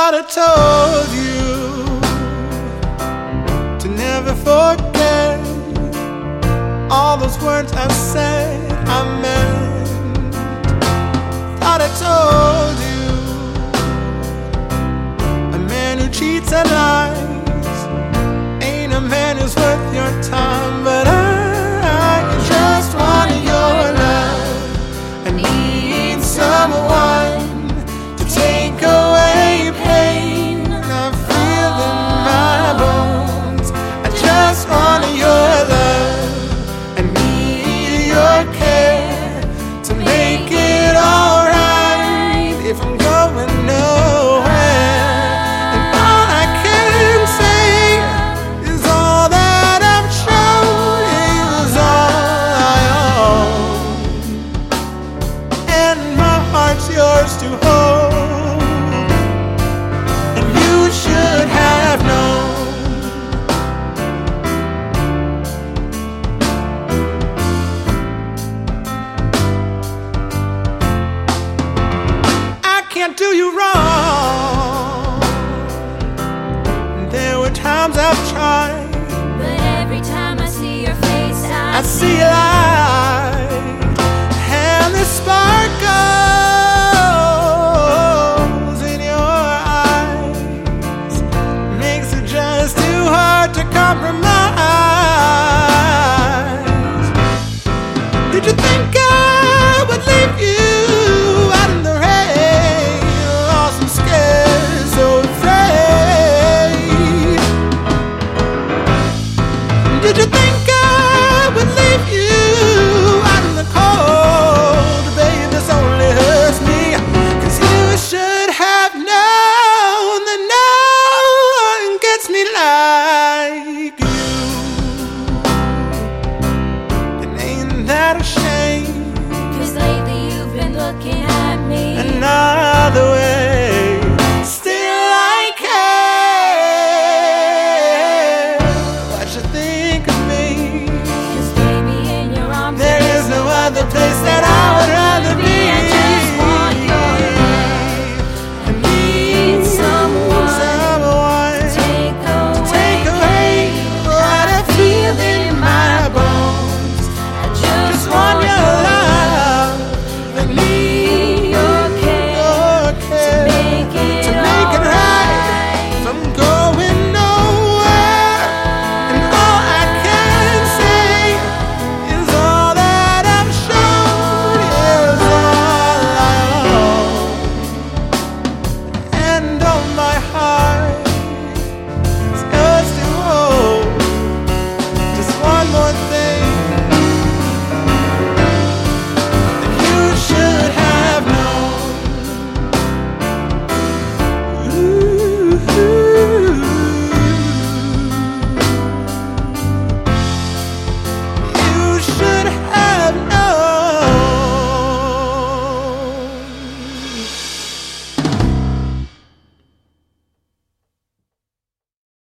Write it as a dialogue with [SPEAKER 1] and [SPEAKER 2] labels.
[SPEAKER 1] Thought I told you to never forget all those words I said I meant. Thought I told you a man who cheats and lies ain't a man who's worth your time. But I just want your love. I need someone to take away pain I feel in my bones. I just want your love. I need your care to make it alright if I'm going nowhere. And all I can say is all that I've shown is all I own. And my heart's yours to hold. Should have known. I can't do you wrong. There were times I've tried,
[SPEAKER 2] but every time I see your face, I
[SPEAKER 1] see light and the sparkle to compromise. Did you think I would leave you out in the rain, lost and scared, so afraid? Did you think I would leave you out in the cold? Baby, this only hurts me, 'cause you should have known that no one gets me like